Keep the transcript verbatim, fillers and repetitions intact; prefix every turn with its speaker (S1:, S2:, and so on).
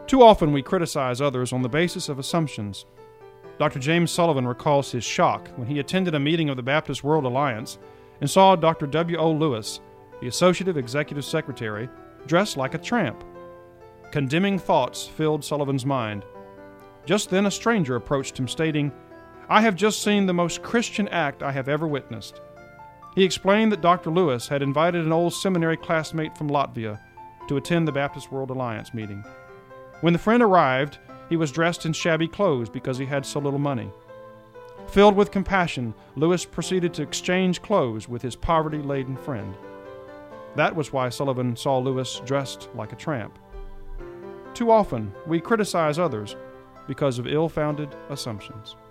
S1: Too often we criticize others on the basis of assumptions. Doctor James Sullivan recalls his shock when he attended a meeting of the Baptist World Alliance and saw Doctor W O Lewis, the Associative Executive Secretary, dressed like a tramp. Condemning thoughts filled Sullivan's mind. Just then a stranger approached him, stating, "I have just seen the most Christian act I have ever witnessed." He explained that Doctor Lewis had invited an old seminary classmate from Latvia to attend the Baptist World Alliance meeting. When the friend arrived, he was dressed in shabby clothes because he had so little money. Filled with compassion, Lewis proceeded to exchange clothes with his poverty-laden friend. That was why Sullivan saw Lewis dressed like a tramp. Too often, we criticize others because of ill-founded assumptions.